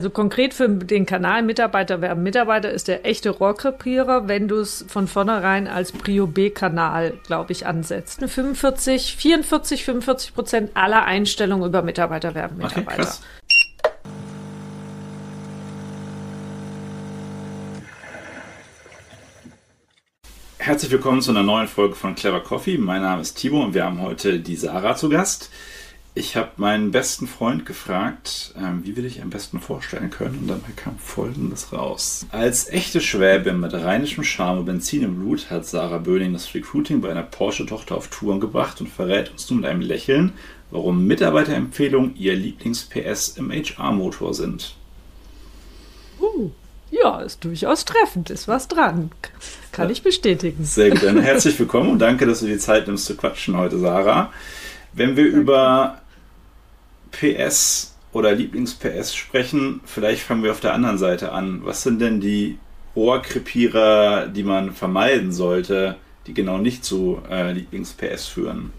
Also konkret für den Kanal Mitarbeiter werben Mitarbeiter ist der echte Rohrkrepierer, wenn du es von vornherein als Prio B-Kanal, glaube ich, ansetzt. 45% aller Einstellungen über Mitarbeiter werben Mitarbeiter. Okay, krass. Herzlich willkommen zu einer neuen Folge von Clever Coffee. Mein Name ist Timo und wir haben heute die Sarah zu Gast. Ich habe meinen besten Freund gefragt, wie wir dich am besten vorstellen können, und dabei kam Folgendes raus. Als echte Schwäbin mit rheinischem Charme und Benzin im Blut hat Sarah Böning das Recruiting bei einer Porsche-Tochter auf Touren gebracht und verrät uns nun mit einem Lächeln, warum Mitarbeiterempfehlungen ihr Lieblings-PS im HR-Motor sind. Ja, ist durchaus treffend, ist was dran. Kann ich bestätigen. Sehr gut, dann herzlich willkommen und danke, dass du dir Zeit nimmst zu quatschen heute, Sarah. Wenn wir über PS oder Lieblings-PS sprechen, vielleicht fangen wir auf der anderen Seite an. Was sind denn die Rohrkrepierer, die man vermeiden sollte, die genau nicht zu Lieblings-PS führen?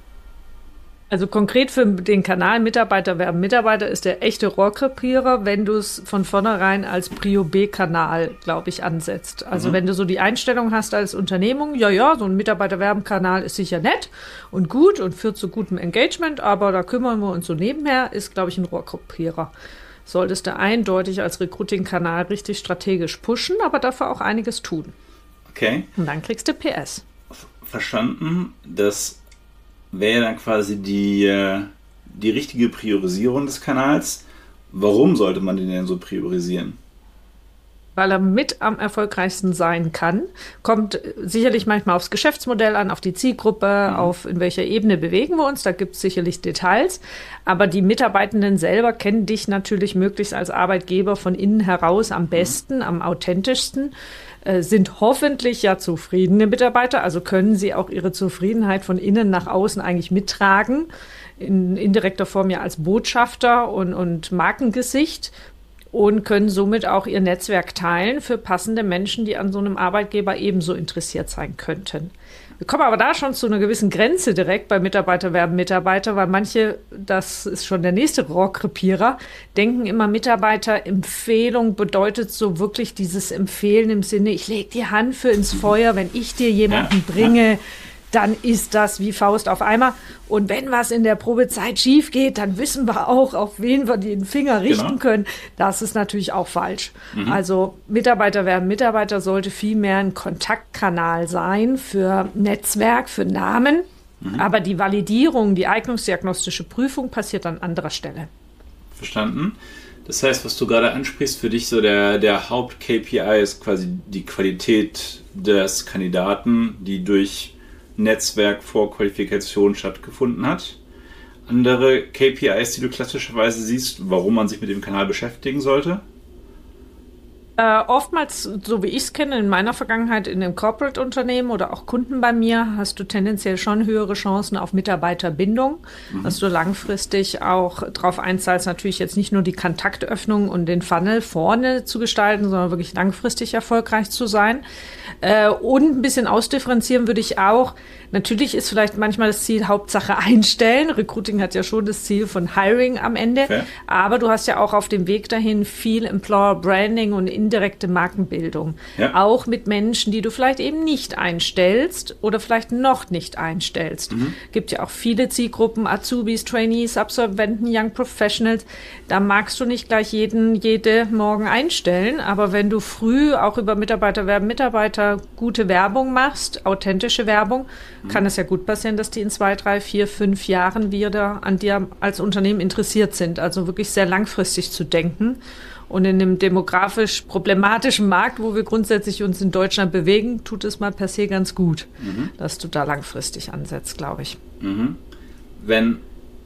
Also konkret für den Kanal Mitarbeiter werben Mitarbeiter ist der echte Rohrkrepierer, wenn du es von vornherein als Prio B-Kanal, glaube ich, ansetzt. Also wenn du so die Einstellung hast als Unternehmung, ja, so ein Mitarbeiterwerben-Kanal ist sicher nett und gut und führt zu gutem Engagement, aber da kümmern wir uns so nebenher, ist, glaube ich, ein Rohrkrepierer. Solltest du eindeutig als Recruiting-Kanal richtig strategisch pushen, aber dafür auch einiges tun. Okay. Und dann kriegst du PS. Verstanden, das wäre dann quasi die richtige Priorisierung des Kanals. Warum sollte man den denn so priorisieren? Weil er mit am erfolgreichsten sein kann. Kommt sicherlich manchmal aufs Geschäftsmodell an, auf die Zielgruppe, auf in welcher Ebene bewegen wir uns. Da gibt es sicherlich Details. Aber die Mitarbeitenden selber kennen dich natürlich möglichst als Arbeitgeber von innen heraus am besten, am authentischsten. Sind hoffentlich ja zufriedene Mitarbeiter, also können sie auch ihre Zufriedenheit von innen nach außen eigentlich mittragen, in indirekter Form ja als Botschafter und Markengesicht, und können somit auch ihr Netzwerk teilen für passende Menschen, die an so einem Arbeitgeber ebenso interessiert sein könnten. Wir kommen aber da schon zu einer gewissen Grenze direkt bei Mitarbeiter werben Mitarbeiter, weil manche, das ist schon der nächste Rohrkrepierer, denken immer, Mitarbeiterempfehlung bedeutet so wirklich dieses Empfehlen im Sinne, ich lege die Hand für ins Feuer, wenn ich dir jemanden bringe, dann ist das wie Faust auf Eimer. Und wenn was in der Probezeit schief geht, dann wissen wir auch, auf wen wir den Finger richten können. Das ist natürlich auch falsch. Also Mitarbeiter werben Mitarbeiter sollte vielmehr ein Kontaktkanal sein für Netzwerk, für Namen. Aber die Validierung, die eignungsdiagnostische Prüfung passiert an anderer Stelle. Verstanden. Das heißt, was du gerade ansprichst, für dich so der Haupt-KPI ist quasi die Qualität des Kandidaten, die durch Netzwerk vor Qualifikation stattgefunden hat. Andere KPIs, die du klassischerweise siehst, warum man sich mit dem Kanal beschäftigen sollte? Oftmals, so wie ich es kenne, in meiner Vergangenheit in einem Corporate-Unternehmen oder auch Kunden bei mir, hast du tendenziell schon höhere Chancen auf Mitarbeiterbindung, dass du langfristig auch darauf einzahlst, natürlich jetzt nicht nur die Kontaktöffnung und den Funnel vorne zu gestalten, sondern wirklich langfristig erfolgreich zu sein. Und ein bisschen ausdifferenzieren würde ich auch. Natürlich ist vielleicht manchmal das Ziel Hauptsache einstellen. Recruiting hat ja schon das Ziel von Hiring am Ende. Okay. Aber du hast ja auch auf dem Weg dahin viel Employer Branding und indirekte Markenbildung. Ja. Auch mit Menschen, die du vielleicht eben nicht einstellst oder vielleicht noch nicht einstellst. Gibt ja auch viele Zielgruppen, Azubis, Trainees, Absolventen, Young Professionals. Da magst du nicht gleich jede morgen einstellen. Aber wenn du früh auch über Mitarbeiter werben Mitarbeiter gute Werbung machst, authentische Werbung, kann es ja gut passieren, dass die in 2, 3, 4, 5 Jahren wieder an dir als Unternehmen interessiert sind. Also wirklich sehr langfristig zu denken. Und in einem demografisch problematischen Markt, wo wir grundsätzlich uns in Deutschland bewegen, tut es mal per se ganz gut, dass du da langfristig ansetzt, glaube ich. Wenn,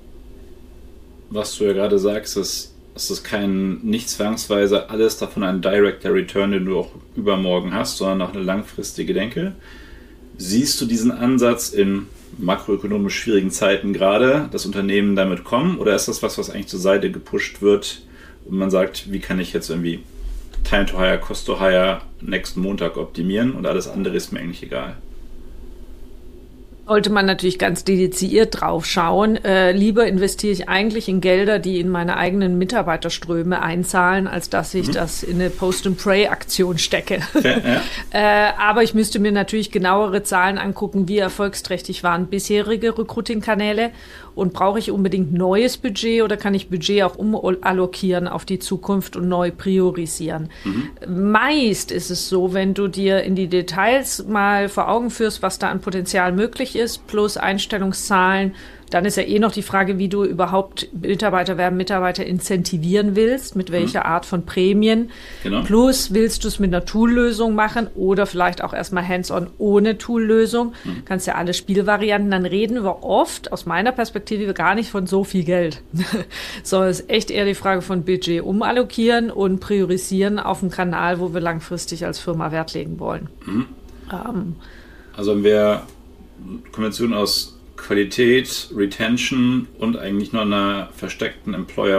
was du ja gerade sagst, ist das nicht zwangsweise alles davon ein Director Return, den du auch übermorgen hast, sondern auch eine langfristige Denke. Siehst du diesen Ansatz in makroökonomisch schwierigen Zeiten gerade, dass Unternehmen damit kommen? Oder ist das was eigentlich zur Seite gepusht wird und man sagt, wie kann ich jetzt irgendwie Time to Hire, Cost to Hire nächsten Montag optimieren und alles andere ist mir eigentlich egal? Sollte man natürlich ganz dediziert drauf schauen. Lieber investiere ich eigentlich in Gelder, die in meine eigenen Mitarbeiterströme einzahlen, als dass ich das in eine Post-and-Pray-Aktion stecke. Aber ich müsste mir natürlich genauere Zahlen angucken, wie erfolgsträchtig waren bisherige Recruiting-Kanäle und brauche ich unbedingt neues Budget oder kann ich Budget auch umallokieren auf die Zukunft und neu priorisieren. Meist ist es so, wenn du dir in die Details mal vor Augen führst, was da an Potenzial möglich ist, plus Einstellungszahlen, dann ist ja noch die Frage, wie du überhaupt Mitarbeiter incentivieren willst, mit welcher Art von Prämien. Genau. Plus willst du es mit einer Toollösung machen oder vielleicht auch erstmal hands-on ohne Toollösung. Kannst ja alle Spielvarianten, dann reden wir oft aus meiner Perspektive gar nicht von so viel Geld. Sondern es ist echt eher die Frage von Budget umallokieren und priorisieren auf dem Kanal, wo wir langfristig als Firma Wert legen wollen. Also haben wir Kombination aus Qualität, Retention und eigentlich noch einer versteckten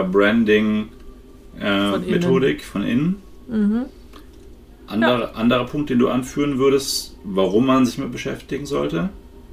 Employer-Branding-Methodik von innen. Anderer Punkt, den du anführen würdest, warum man sich mit beschäftigen sollte?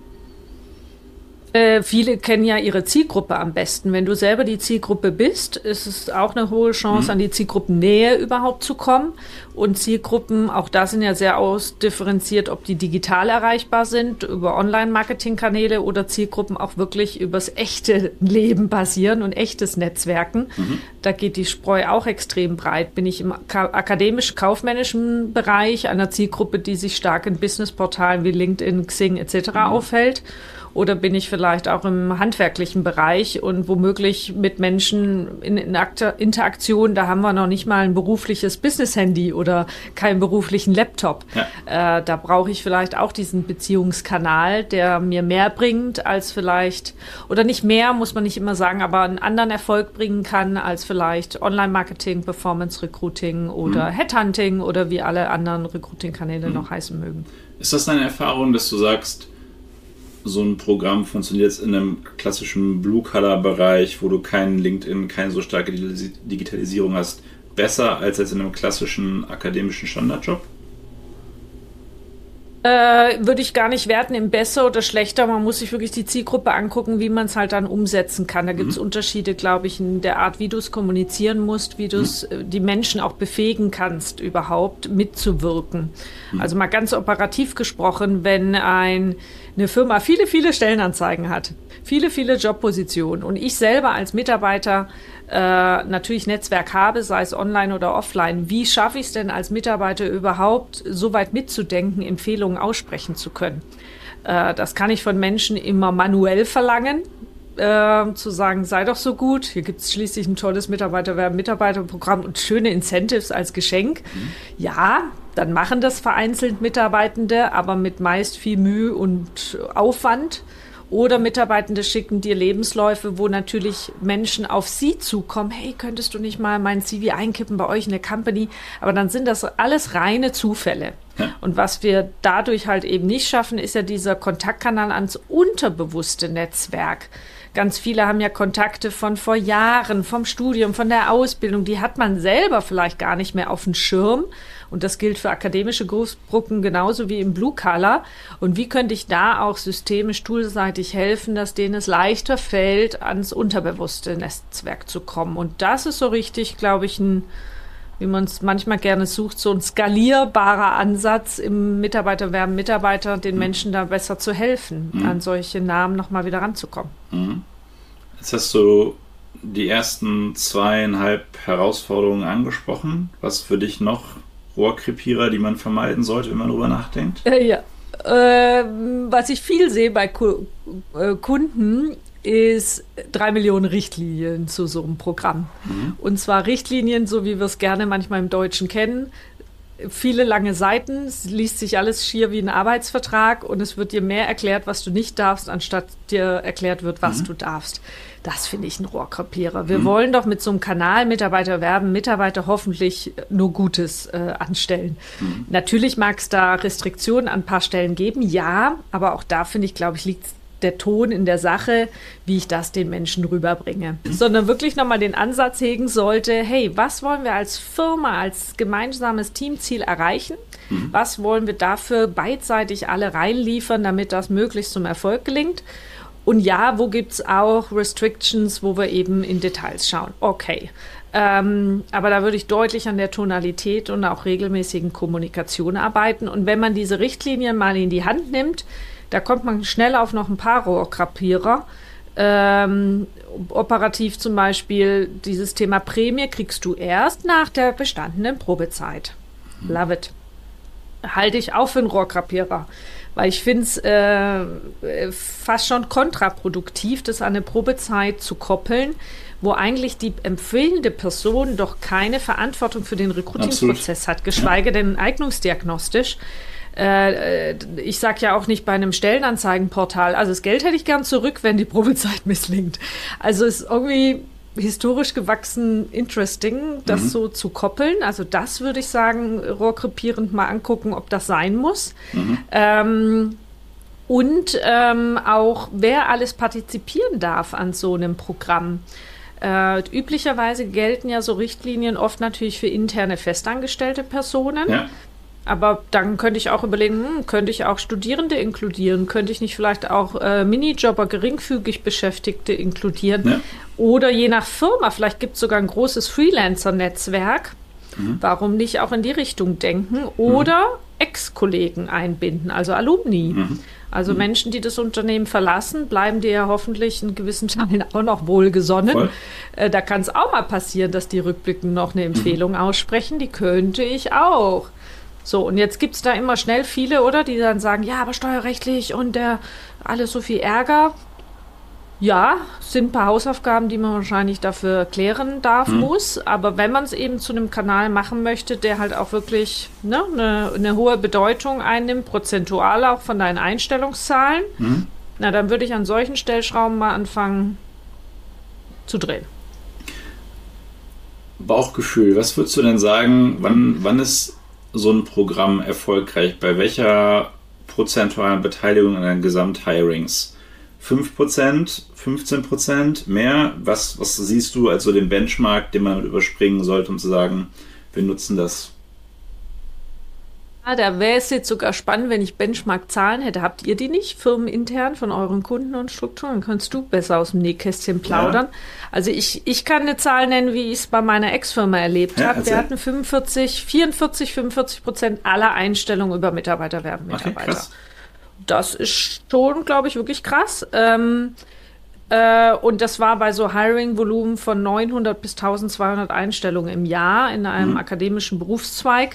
Viele kennen ja ihre Zielgruppe am besten. Wenn du selber die Zielgruppe bist, ist es auch eine hohe Chance, an die Zielgruppennähe überhaupt zu kommen. Und Zielgruppen, auch da sind ja sehr ausdifferenziert, ob die digital erreichbar sind, über Online-Marketing-Kanäle oder Zielgruppen auch wirklich übers echte Leben basieren und echtes Netzwerken. Da geht die Spreu auch extrem breit. Bin ich im akademisch-kaufmännischen Bereich einer Zielgruppe, die sich stark in Businessportalen wie LinkedIn, Xing etc. aufhält? Oder bin ich vielleicht auch im handwerklichen Bereich und womöglich mit Menschen in Interaktion, da haben wir noch nicht mal ein berufliches Business-Handy oder keinen beruflichen Laptop. Da brauche ich vielleicht auch diesen Beziehungskanal, der mir mehr bringt als vielleicht, oder nicht mehr, muss man nicht immer sagen, aber einen anderen Erfolg bringen kann als vielleicht Online-Marketing, Performance-Recruiting oder Headhunting oder wie alle anderen Recruiting-Kanäle noch heißen mögen. Ist das deine Erfahrung, dass du sagst, so ein Programm funktioniert jetzt in einem klassischen Blue-Color-Bereich, wo du keinen LinkedIn, keine so starke Digitalisierung hast, besser als jetzt in einem klassischen akademischen Standardjob? Würde ich gar nicht werten im besser oder schlechter. Man muss sich wirklich die Zielgruppe angucken, wie man es halt dann umsetzen kann. Da gibt es Unterschiede, glaube ich, in der Art, wie du es kommunizieren musst, wie du es die Menschen auch befähigen kannst, überhaupt mitzuwirken. Also mal ganz operativ gesprochen, wenn eine Firma viele, viele Stellenanzeigen hat, viele, viele Jobpositionen und ich selber als Mitarbeiter natürlich Netzwerk habe, sei es online oder offline, wie schaffe ich es denn als Mitarbeiter überhaupt, so weit mitzudenken, Empfehlungen aussprechen zu können? Das kann ich von Menschen immer manuell verlangen, zu sagen, sei doch so gut, hier gibt es schließlich ein tolles Mitarbeiterprogramm und schöne Incentives als Geschenk. Ja, dann machen das vereinzelt Mitarbeitende, aber mit meist viel Mühe und Aufwand. Oder Mitarbeitende schicken dir Lebensläufe, wo natürlich Menschen auf sie zukommen. Hey, könntest du nicht mal mein CV einkippen bei euch in der Company? Aber dann sind das alles reine Zufälle. Ja. Und was wir dadurch halt eben nicht schaffen, ist ja dieser Kontaktkanal ans unterbewusste Netzwerk. Ganz viele haben ja Kontakte von vor Jahren, vom Studium, von der Ausbildung. Die hat man selber vielleicht gar nicht mehr auf dem Schirm. Und das gilt für akademische Gruppen genauso wie im Blue Collar. Und wie könnte ich da auch systemisch, toolseitig helfen, dass denen es leichter fällt, ans unterbewusste Netzwerk zu kommen? Und das ist so richtig, glaube ich, wie man es manchmal gerne sucht, so ein skalierbarer Ansatz im Mitarbeiterwerben, den Menschen da besser zu helfen, an solche Namen nochmal wieder ranzukommen. Jetzt hast du die ersten 2,5 Herausforderungen angesprochen. Was für dich noch Rohrkrepierer, die man vermeiden sollte, wenn man drüber nachdenkt? Ja. Was ich viel sehe bei Kunden, ist 3 Millionen Richtlinien zu so einem Programm. Und zwar Richtlinien, so wie wir es gerne manchmal im Deutschen kennen. Viele lange Seiten, es liest sich alles schier wie ein Arbeitsvertrag und es wird dir mehr erklärt, was du nicht darfst, anstatt dir erklärt wird, was du darfst. Das finde ich ein Rohrkrepierer. Wir wollen doch mit so einem Kanal Mitarbeiter hoffentlich nur Gutes anstellen. Natürlich mag es da Restriktionen an ein paar Stellen geben, ja, aber auch da finde ich, glaube ich, liegt der Ton in der Sache, wie ich das den Menschen rüberbringe. Sondern wirklich nochmal den Ansatz hegen sollte, hey, was wollen wir als Firma, als gemeinsames Teamziel erreichen? Was wollen wir dafür beidseitig alle reinliefern, damit das möglichst zum Erfolg gelingt? Und ja, wo gibt es auch Restrictions, wo wir eben in Details schauen? Okay. Aber da würde ich deutlich an der Tonalität und auch regelmäßigen Kommunikation arbeiten. Und wenn man diese Richtlinien mal in die Hand nimmt, da kommt man schnell auf noch ein paar Rohrkrepierer. Operativ zum Beispiel dieses Thema Prämie kriegst du erst nach der bestandenen Probezeit. Love it. Halte ich auch für einen Rohrkrepierer. Weil ich finde es fast schon kontraproduktiv, das an eine Probezeit zu koppeln, wo eigentlich die empfehlende Person doch keine Verantwortung für den Recruiting-Prozess hat, geschweige denn eignungsdiagnostisch. Ich sage ja auch nicht bei einem Stellenanzeigenportal, also das Geld hätte ich gern zurück, wenn die Probezeit misslingt. Also es ist irgendwie historisch gewachsen interesting, das so zu koppeln. Also das würde ich sagen, rohrkrepierend mal angucken, ob das sein muss. Und auch, wer alles partizipieren darf an so einem Programm. Üblicherweise gelten ja so Richtlinien oft natürlich für interne festangestellte Personen. Ja. Aber dann könnte ich auch überlegen, könnte ich auch Studierende inkludieren? Könnte ich nicht vielleicht auch Minijobber, geringfügig Beschäftigte inkludieren? Ja. Oder je nach Firma, vielleicht gibt es sogar ein großes Freelancer-Netzwerk. Warum nicht auch in die Richtung denken? Oder Ex-Kollegen einbinden, also Alumni. Also Menschen, die das Unternehmen verlassen, bleiben dir ja hoffentlich in gewissen Teilen auch noch wohlgesonnen. Da kann es auch mal passieren, dass die rückblickend noch eine Empfehlung aussprechen. Die könnte ich auch. So, und jetzt gibt es da immer schnell viele, oder? Die dann sagen, ja, aber steuerrechtlich und alles so viel Ärger. Ja, sind ein paar Hausaufgaben, die man wahrscheinlich dafür klären darf, muss. Aber wenn man es eben zu einem Kanal machen möchte, der halt auch wirklich eine hohe Bedeutung einnimmt, prozentual auch von deinen Einstellungszahlen, na, dann würde ich an solchen Stellschrauben mal anfangen zu drehen. Bauchgefühl, was würdest du denn sagen, wann ist so ein Programm erfolgreich? Bei welcher prozentualen Beteiligung an den Gesamthirings? 5%, 15%, mehr? Was siehst du als so den Benchmark, den man damit überspringen sollte, um zu sagen, wir nutzen das? Da wäre es jetzt sogar spannend, wenn ich Benchmark-Zahlen hätte. Habt ihr die nicht, firmenintern von euren Kunden und Strukturen? Dann kannst du besser aus dem Nähkästchen plaudern. Ja. Also ich kann eine Zahl nennen, wie ich es bei meiner Ex-Firma erlebt habe. Wir hatten 45% aller Einstellungen über Mitarbeiterwerben-Mitarbeiter. Okay, krass. Das ist schon, glaube ich, wirklich krass. Und das war bei so Hiring-Volumen von 900 bis 1200 Einstellungen im Jahr in einem akademischen Berufszweig.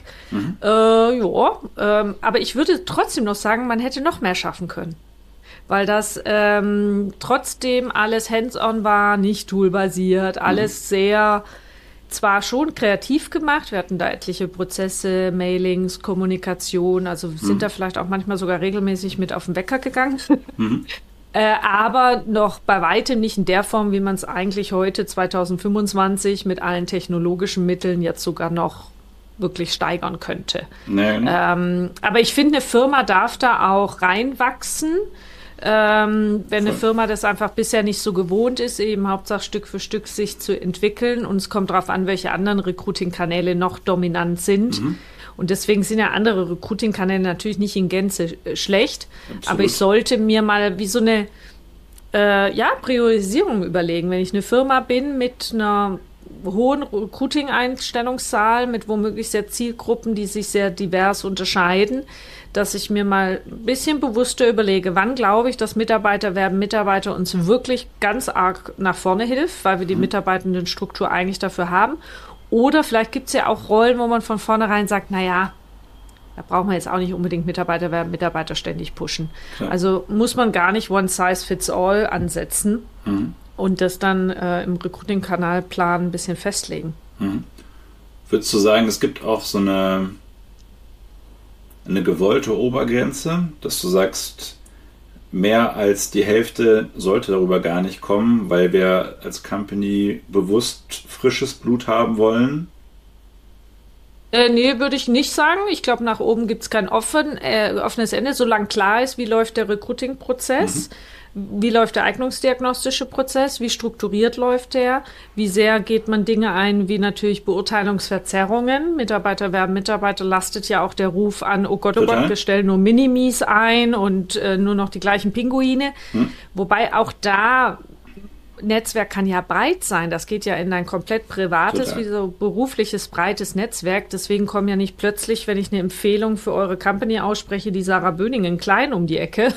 Aber ich würde trotzdem noch sagen, man hätte noch mehr schaffen können. Weil das trotzdem alles hands-on war, nicht toolbasiert, alles sehr, zwar schon kreativ gemacht, wir hatten da etliche Prozesse, Mailings, Kommunikation, also sind da vielleicht auch manchmal sogar regelmäßig mit auf den Wecker gegangen. Aber noch bei weitem nicht in der Form, wie man es eigentlich heute 2025 mit allen technologischen Mitteln jetzt sogar noch wirklich steigern könnte. Aber ich finde, eine Firma darf da auch reinwachsen. Wenn eine Firma das einfach bisher nicht so gewohnt ist, eben Hauptsache Stück für Stück sich zu entwickeln, und es kommt darauf an, welche anderen Recruiting-Kanäle noch dominant sind. Und deswegen sind ja andere Recruiting-Kanäle natürlich nicht in Gänze schlecht. Absolut. Aber ich sollte mir mal wie so eine Priorisierung überlegen. Wenn ich eine Firma bin mit einer hohen Recruiting-Einstellungszahl, mit womöglich sehr Zielgruppen, die sich sehr divers unterscheiden, dass ich mir mal ein bisschen bewusster überlege, wann glaube ich, dass Mitarbeiter uns wirklich ganz arg nach vorne hilft, weil wir die Mitarbeitendenstruktur eigentlich dafür haben. Oder vielleicht gibt es ja auch Rollen, wo man von vornherein sagt, naja, da brauchen wir jetzt auch nicht unbedingt Mitarbeiter ständig pushen. Klar. Also muss man gar nicht one size fits all ansetzen und das dann im Recruiting-Kanalplan ein bisschen festlegen. Würdest du sagen, es gibt auch so eine gewollte Obergrenze, dass du sagst, mehr als die Hälfte sollte darüber gar nicht kommen, weil wir als Company bewusst frisches Blut haben wollen? Nee, würde ich nicht sagen. Ich glaube, nach oben gibt es kein offenes Ende, solange klar ist, wie läuft der Recruiting-Prozess. wie läuft der eignungsdiagnostische Prozess? Wie strukturiert läuft der? Wie sehr geht man Dinge ein, wie natürlich Beurteilungsverzerrungen? Mitarbeiter werben Mitarbeiter, lastet ja auch der Ruf an, oh Gott, wir stellen nur Minimis ein und nur noch die gleichen Pinguine. Wobei auch da, Netzwerk kann ja breit sein. Das geht ja in ein komplett privates, wie so berufliches, breites Netzwerk. Deswegen kommen ja nicht plötzlich, wenn ich eine Empfehlung für eure Company ausspreche, die Sarah Böningen klein um die Ecke.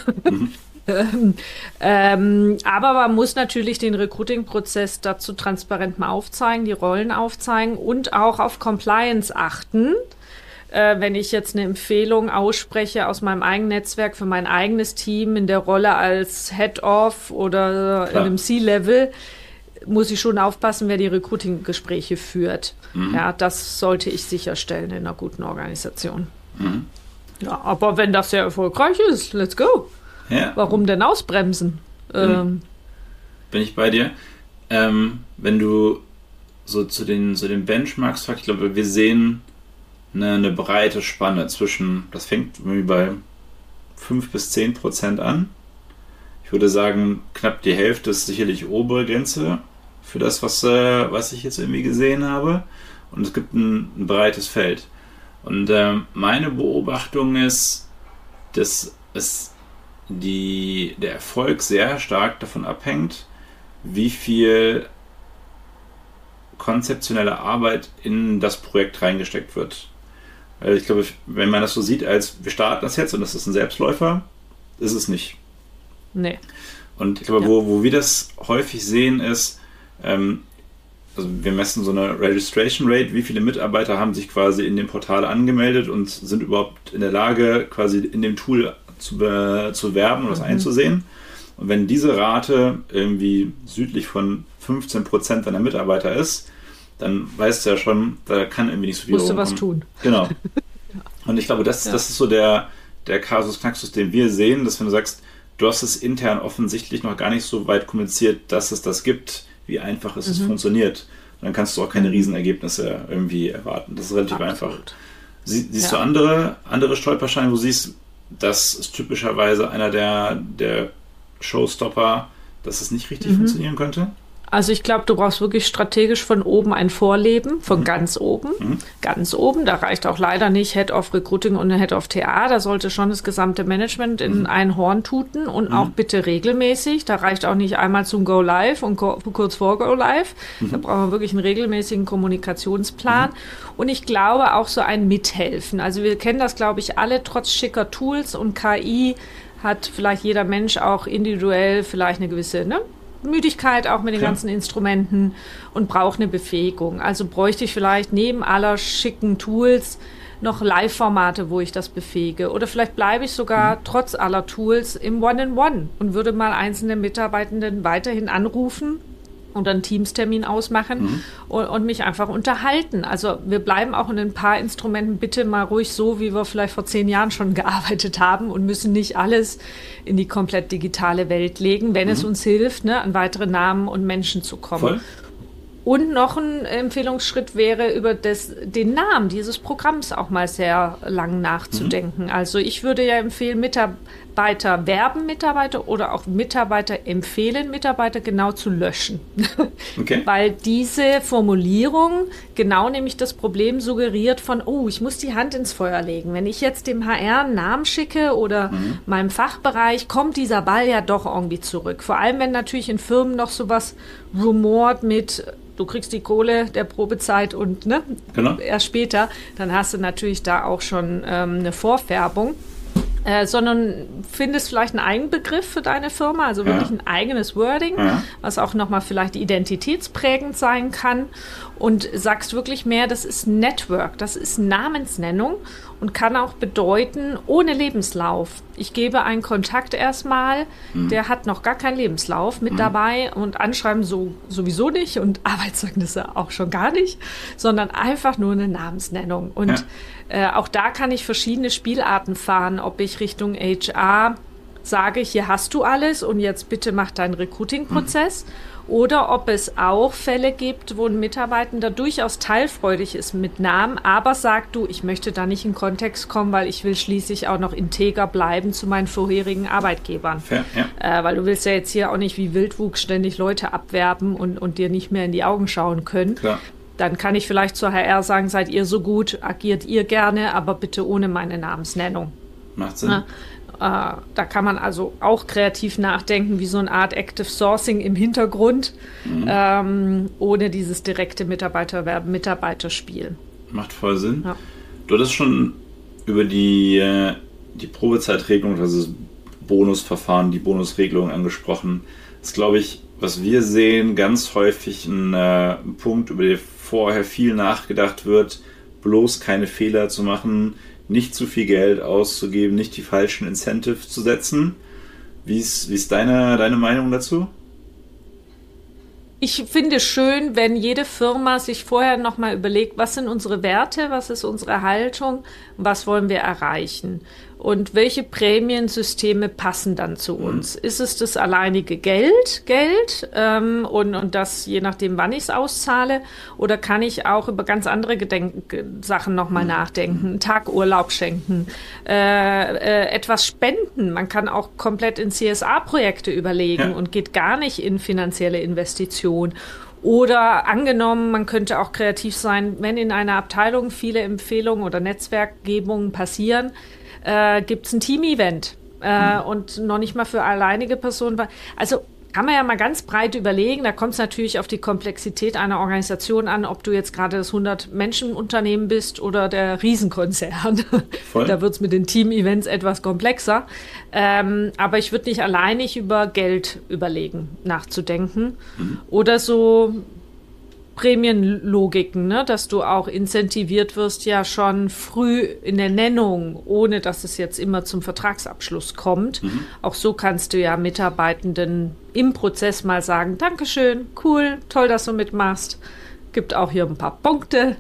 Aber man muss natürlich den Recruiting-Prozess dazu transparent mal aufzeigen, die Rollen aufzeigen und auch auf Compliance achten. Wenn ich jetzt eine Empfehlung ausspreche aus meinem eigenen Netzwerk für mein eigenes Team in der Rolle als Head-Off oder in einem C-Level, muss ich schon aufpassen, wer die Recruiting-Gespräche führt. Ja, das sollte ich sicherstellen in einer guten Organisation. Ja, aber wenn das sehr erfolgreich ist, let's go. Ja. Warum denn ausbremsen? Bin ich bei dir. Wenn du so zu den Benchmarks fragst, ich glaube, wir sehen eine breite Spanne zwischen, das fängt irgendwie bei 5-10% an. Ich würde sagen, knapp die Hälfte ist sicherlich obere Grenze für das, was ich jetzt irgendwie gesehen habe. Und es gibt ein breites Feld. Und meine Beobachtung ist, dass der Erfolg sehr stark davon abhängt, wie viel konzeptionelle Arbeit in das Projekt reingesteckt wird. Also ich glaube, wenn man das so sieht, als wir starten das jetzt und das ist ein Selbstläufer, ist es nicht. Nee. Und ich glaube, wo wir das häufig sehen, ist, also wir messen so eine Registration Rate, wie viele Mitarbeiter haben sich quasi in dem Portal angemeldet und sind überhaupt in der Lage, quasi in dem Tool zu werben und das einzusehen. Und wenn diese Rate irgendwie südlich von 15% deiner Mitarbeiter ist, dann weißt du ja schon, da kann irgendwie nicht so viel rumkommen. Musst du was tun. Genau. Und ich glaube, das ist so der Kasus Knaxus, den wir sehen, dass wenn du sagst, du hast es intern offensichtlich noch gar nicht so weit kommuniziert, dass es das gibt, wie einfach es funktioniert. Und dann kannst du auch keine Riesenergebnisse irgendwie erwarten. Das ist relativ einfach. Siehst du andere Stolpersteine, wo du siehst, das ist typischerweise einer der Showstopper, dass es nicht richtig funktionieren könnte? Also ich glaube, du brauchst wirklich strategisch von oben ein Vorleben, von ganz oben. Ganz oben, da reicht auch leider nicht Head of Recruiting und Head of TA, da sollte schon das gesamte Management in ein Horn tuten und auch bitte regelmäßig. Da reicht auch nicht einmal zum Go Live und kurz vor Go Live. Da brauchen wir wirklich einen regelmäßigen Kommunikationsplan. Und ich glaube auch so ein Mithelfen. Also wir kennen das, glaube ich, alle, trotz schicker Tools und KI hat vielleicht jeder Mensch auch individuell vielleicht eine gewisse, Müdigkeit auch mit den ganzen Instrumenten und braucht eine Befähigung. Also bräuchte ich vielleicht neben aller schicken Tools noch Live-Formate, wo ich das befähige. Oder vielleicht bleibe ich sogar trotz aller Tools im One-in-One und würde mal einzelne Mitarbeitenden weiterhin anrufen und einen Teamstermin ausmachen und mich einfach unterhalten. Also wir bleiben auch in ein paar Instrumenten bitte mal ruhig so, wie wir vielleicht vor 10 Jahren schon gearbeitet haben und müssen nicht alles in die komplett digitale Welt legen, wenn es uns hilft, an weitere Namen und Menschen zu kommen. Voll. Und noch ein Empfehlungsschritt wäre, über den Namen dieses Programms auch mal sehr lang nachzudenken. Also ich würde ja empfehlen, Mitarbeiter werben Mitarbeiter oder auch Mitarbeiter empfehlen Mitarbeiter genau zu löschen. Okay. Weil diese Formulierung genau nämlich das Problem suggeriert von, ich muss die Hand ins Feuer legen. Wenn ich jetzt dem HR einen Namen schicke oder meinem Fachbereich, kommt dieser Ball ja doch irgendwie zurück. Vor allem, wenn natürlich in Firmen noch sowas rumort mit du kriegst die Kohle der Probezeit und erst später, dann hast du natürlich da auch schon eine Vorfärbung. Sondern findest vielleicht einen eigenen Begriff für deine Firma, also wirklich ein eigenes Wording, was auch nochmal vielleicht identitätsprägend sein kann und sagst wirklich mehr, das ist Network, das ist Namensnennung und kann auch bedeuten, ohne Lebenslauf. Ich gebe einen Kontakt erstmal, der hat noch gar keinen Lebenslauf mit dabei und Anschreiben sowieso nicht und Arbeitszeugnisse auch schon gar nicht, sondern einfach nur eine Namensnennung. Und auch da kann ich verschiedene Spielarten fahren, ob ich Richtung HR sage, hier hast du alles und jetzt bitte mach deinen Recruiting-Prozess. Oder ob es auch Fälle gibt, wo ein Mitarbeitender durchaus teilfreudig ist mit Namen, aber sagt, du, ich möchte da nicht in Kontext kommen, weil ich will schließlich auch noch integer bleiben zu meinen vorherigen Arbeitgebern. Fair, ja. Weil du willst ja jetzt hier auch nicht wie Wildwuchs ständig Leute abwerben und dir nicht mehr in die Augen schauen können. Klar. Dann kann ich vielleicht zur HR sagen, seid ihr so gut, agiert ihr gerne, aber bitte ohne meine Namensnennung. Macht Sinn. Ja. Da kann man also auch kreativ nachdenken, wie so eine Art Active Sourcing im Hintergrund, ohne dieses direkte Mitarbeiterspiel. Macht voll Sinn. Ja. Du hattest schon über die Probezeitregelung, also das Bonusverfahren, die Bonusregelung angesprochen. Das ist, glaube ich, was wir sehen, ganz häufig ein Punkt, über den vorher viel nachgedacht wird, bloß keine Fehler zu machen, nicht zu viel Geld auszugeben, nicht die falschen Incentives zu setzen. Wie ist deine Meinung dazu? Ich finde es schön, wenn jede Firma sich vorher nochmal überlegt, was sind unsere Werte, was ist unsere Haltung, was wollen wir erreichen und welche Prämiensysteme passen dann zu uns. Ist es das alleinige Geld und das je nachdem, wann ich es auszahle, oder kann ich auch über ganz andere Sachen nochmal nachdenken, einen Tag Urlaub schenken, etwas spenden. Man kann auch komplett in CSA-Projekte überlegen und geht gar nicht in finanzielle Investitionen. Oder angenommen, man könnte auch kreativ sein, wenn in einer Abteilung viele Empfehlungen oder Netzwerkgebungen passieren, gibt es ein Team-Event und noch nicht mal für alleinige Personen. Also kann man ja mal ganz breit überlegen, da kommt es natürlich auf die Komplexität einer Organisation an, ob du jetzt gerade das 100-Menschen-Unternehmen bist oder der Riesenkonzern. Voll. Da wird es mit den Team-Events etwas komplexer. Aber ich würde nicht alleinig über Geld überlegen, nachzudenken. Oder so Prämienlogiken, ne? Dass du auch incentiviert wirst ja schon früh in der Nennung, ohne dass es jetzt immer zum Vertragsabschluss kommt. Auch so kannst du ja Mitarbeitenden im Prozess mal sagen, Dankeschön, cool, toll, dass du mitmachst. Gibt auch hier ein paar Punkte.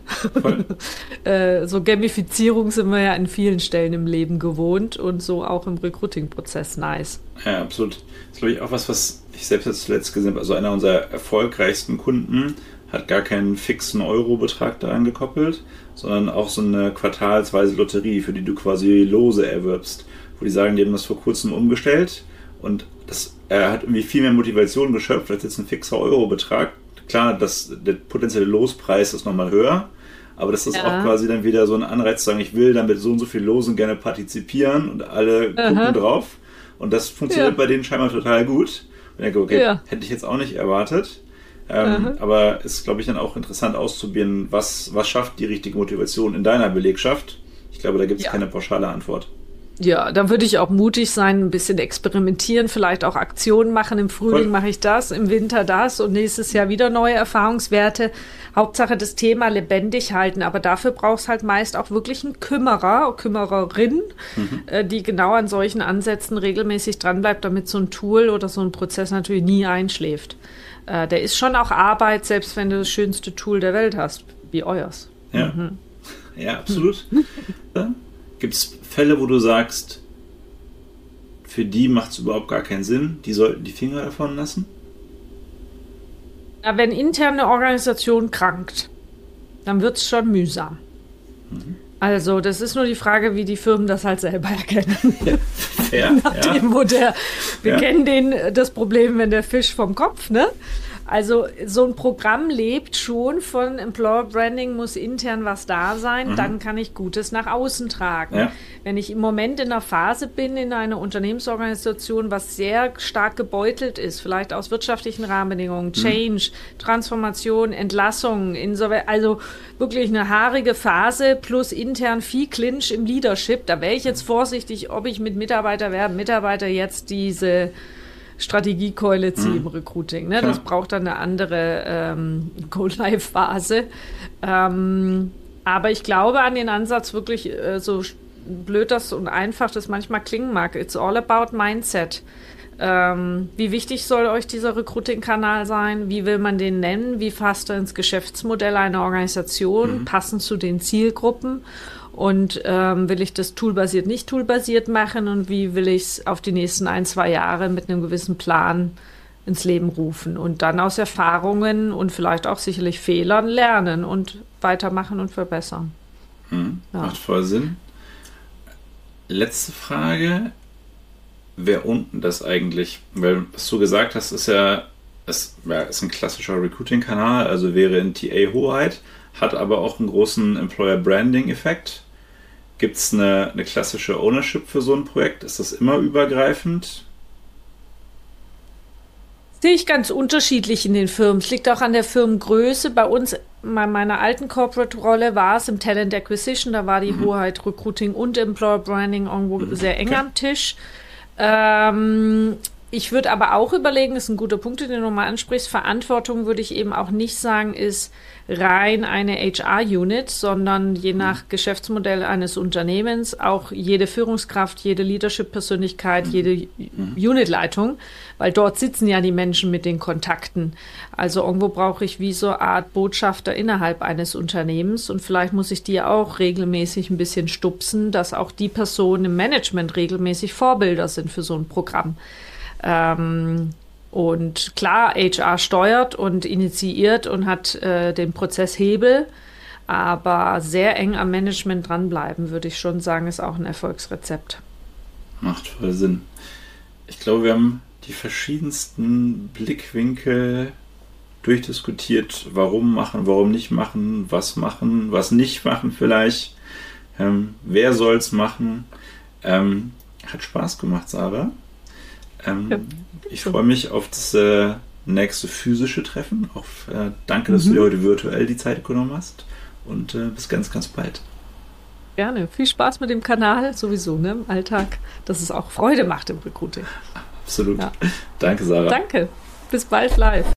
So Gamifizierung sind wir ja in vielen Stellen im Leben gewohnt und so auch im Recruiting-Prozess nice. Ja, absolut. Das ist, glaube ich, auch was ich selbst jetzt zuletzt gesehen habe. Also einer unserer erfolgreichsten Kunden hat gar keinen fixen Eurobetrag daran gekoppelt, sondern auch so eine quartalsweise Lotterie, für die du quasi Lose erwirbst. Wo die sagen, die haben das vor kurzem umgestellt und er hat irgendwie viel mehr Motivation geschöpft als jetzt ein fixer Eurobetrag. Klar, der potenzielle Lospreis ist nochmal höher, aber das ist auch quasi dann wieder so ein Anreiz zu sagen, ich will dann mit so und so viel Losen gerne partizipieren und alle gucken drauf. Und das funktioniert bei denen scheinbar total gut. Und ich denke, okay, hätte ich jetzt auch nicht erwartet. Aber ist, glaube ich, dann auch interessant auszuprobieren, was schafft die richtige Motivation in deiner Belegschaft. Ich glaube, da gibt es keine pauschale Antwort. Ja, da würde ich auch mutig sein, ein bisschen experimentieren, vielleicht auch Aktionen machen. Im Frühling mache ich das, im Winter das und nächstes Jahr wieder neue Erfahrungswerte. Hauptsache das Thema lebendig halten, aber dafür brauchst halt meist auch wirklich einen Kümmerer, Kümmererin, die genau an solchen Ansätzen regelmäßig dranbleibt, damit so ein Tool oder so ein Prozess natürlich nie einschläft. Der ist schon auch Arbeit, selbst wenn du das schönste Tool der Welt hast, wie euers. Ja, ja, absolut. Gibt es Fälle, wo du sagst, für die macht es überhaupt gar keinen Sinn, die sollten die Finger davon lassen? Na, wenn interne Organisation krankt, dann wird es schon mühsam. Also das ist nur die Frage, wie die Firmen das halt selber erkennen. Nach dem Modell. Wir kennen das Problem, wenn der Fisch vom Kopf, ne? Also so ein Programm lebt schon von Employer Branding, muss intern was da sein, dann kann ich Gutes nach außen tragen. Ja. Wenn ich im Moment in einer Phase bin, in einer Unternehmensorganisation, was sehr stark gebeutelt ist, vielleicht aus wirtschaftlichen Rahmenbedingungen, Change, Transformation, Entlassung, also wirklich eine haarige Phase plus intern viel Clinch im Leadership, da wäre ich jetzt vorsichtig, ob ich mit Mitarbeiter jetzt diese Strategiekeule ziehe im Recruiting. Ne? Das braucht dann eine andere Go-Live-Phase. Aber ich glaube an den Ansatz wirklich, so blöd das und einfach das manchmal klingen mag, it's all about Mindset. Wie wichtig soll euch dieser Recruiting-Kanal sein? Wie will man den nennen? Wie passt er ins Geschäftsmodell einer Organisation? Passend zu den Zielgruppen? Und will ich das toolbasiert, nicht toolbasiert machen? Und wie will ich es auf die nächsten 1-2 Jahre mit einem gewissen Plan ins Leben rufen? Und dann aus Erfahrungen und vielleicht auch sicherlich Fehlern lernen und weitermachen und verbessern. Macht voll Sinn. Letzte Frage. Wer unten das eigentlich? Weil, was du gesagt hast, ist ist ein klassischer Recruiting-Kanal, also wäre in TA-Hoheit, hat aber auch einen großen Employer-Branding-Effekt. Gibt es eine klassische Ownership für so ein Projekt? Ist das immer übergreifend? Sehe ich ganz unterschiedlich in den Firmen. Es liegt auch an der Firmengröße. Bei uns, bei meiner alten Corporate-Rolle, war es im Talent Acquisition, da war die Hoheit Recruiting und Employer Branding irgendwo sehr eng am Tisch. Ich würde aber auch überlegen, ist ein guter Punkt, den du nochmal ansprichst, Verantwortung würde ich eben auch nicht sagen, ist rein eine HR-Unit, sondern je nach Geschäftsmodell eines Unternehmens auch jede Führungskraft, jede Leadership-Persönlichkeit, jede Unitleitung, weil dort sitzen ja die Menschen mit den Kontakten. Also irgendwo brauche ich wie so eine Art Botschafter innerhalb eines Unternehmens und vielleicht muss ich die auch regelmäßig ein bisschen stupsen, dass auch die Personen im Management regelmäßig Vorbilder sind für so ein Programm. Und klar, HR steuert und initiiert und hat den Prozesshebel, aber sehr eng am Management dranbleiben, würde ich schon sagen, ist auch ein Erfolgsrezept. Macht voll Sinn. Ich glaube, wir haben die verschiedensten Blickwinkel durchdiskutiert. Warum machen, warum nicht machen, was nicht machen vielleicht. Wer soll's machen? Hat Spaß gemacht, Sarah. Ich freue mich auf das nächste physische Treffen. Danke, dass du dir heute virtuell die Zeit genommen hast und bis ganz, ganz bald. Gerne. Viel Spaß mit dem Kanal sowieso, ne, im Alltag, dass es auch Freude macht im Recruiting. Absolut. Ja. Danke, Sarah. Danke. Bis bald live.